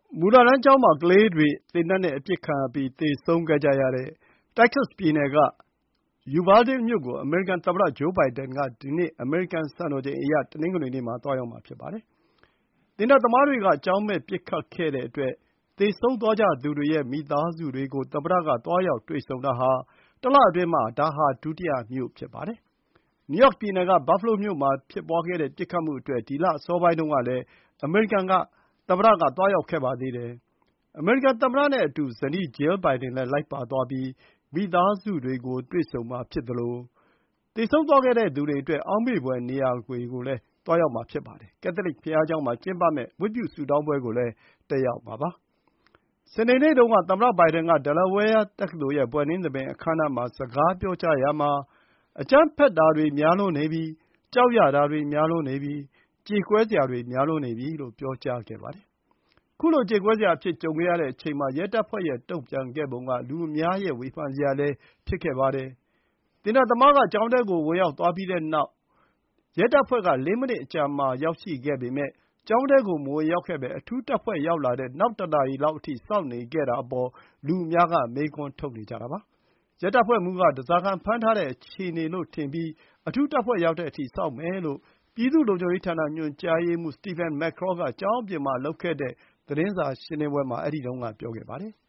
မူလတန်းကျောင်းမှာကလေးတွေသေနတ်နဲ့အပစ်ခံရပြီးသေဆုံးခဲ့ကြရတဲ့ Texas ပြည်နယ်က Uvalde မြို့ကို အမေရိကန်သမ္မတဂျိုးဘိုင်ဒန်က ဒီနေ့ အမေရိကန်စံတော်ချိန်အရ တနင်္ဂနွေနေ့မှာသွားရောက်မှာဖြစ်ပါတယ်။ သေနတ်သမားတွေက ကျောင်းမဲ့ပစ်ခတ်ခဲ့တဲ့အတွက် သေဆုံးသွားကြသူတွေရဲ့မိသားစုတွေကို သမ္မတကသွားရောက်တွေ့ဆုံတာဟာ တလအတွင်းမှာ ဒါဟာ ဒုတိယမြို့ဖြစ်ပါတယ်။ နယူးယောက်ပြည်နယ်က Buffalo မြို့မှာဖြစ်ခဲ့တဲ့ပစ်ခတ်မှုအတွက် ဒီလအစောပိုင်းတုန်းကလည်း အမေရိကန်သမ္မတသွားရောက်ခဲ့ပါသေးတယ်။ အမေရိကန်သမ္မတနဲ့အတူ ဇနီး Jill Biden လည်းလိုက်ပါသွားပြီး မိသားစုတွေကိုတွေ့ဆုံမှာဖြစ်သလို သေဆုံးသွားတဲ့သူတွေအတွက် အောက်မေ့ဘွယ်နေရာတွေကိုလည်းသွားရောက်မှာဖြစ်ပါတယ်။ ကက်သလစ်ဘုရားကျောင်းမှာကျင်းပမယ့် ဝတ်ပြုဆုတောင်းပွဲကိုလည်းတက်ရောက်မှာပါ။ စနေနေ့တုန်းက သမ္မတဘိုင်ဒန်က Delaware တက္ကသိုလ်ရဲ့ဘွဲ့နှင်းသဘင်အခမ်းအနားမှာ စကားပြောကြားရာမှာ အကြမ်းဖက်တာတွေများလွန်းနေပြီ၊ ကြောက်ရတာတွေများလွန်းနေပြီ၊ ကြေကွဲစရာတွေများလွန်းနေပြီလို့ ပြောကြားခဲ့ပါတယ်။ ခုလို ကြေကွဲစရာအဖြစ်ကြုံခဲ့ရတဲ့အချိန်မှာ ရဲတပ်ဖွဲ့ရဲ့တုံ့ပြန်ခဲ့ပုံက လူအများရဲ့ဝေဖန်စရာလည်းဖြစ်ခဲ့ပါတယ်။ သေနတ်သမားက ကျောင်းထဲကိုဝင်ရောက်သွားပြီးတဲ့နောက် ရဲတပ်ဖွဲ့က ၄ မိနစ်အကြာမှာရောက်ရှိခဲ့ပေမယ့် ကျောင်းထဲကိုမဝင်ရောက်ခဲ့ဘဲ အထူးတပ်ဖွဲ့ရောက်လာတဲ့နောက် ၁ နာရီလောက်အထိ စောင့်နေခဲ့တာအပေါ် လူအများက မေးခွန်းထုတ်နေကြတာပါ။ ရဲတပ်ဖွဲ့မှူးက ဓားစာခံဖမ်းထားတဲ့အခြေအနေလို့ထင်ပြီး အထူးတပ်ဖွဲ့ရောက်တဲ့အထိ စောင့်မယ်လို့ ပြည်သူ့လုံခြုံရေးဌာန ညွှန်ကြားရေးမှူး Steven McCraw က ကျောင်းအပြင်မှာလုပ်တဲ့သတင်းစာရှင်းလင်းပွဲမှာ ပြောခဲ့ပါတယ်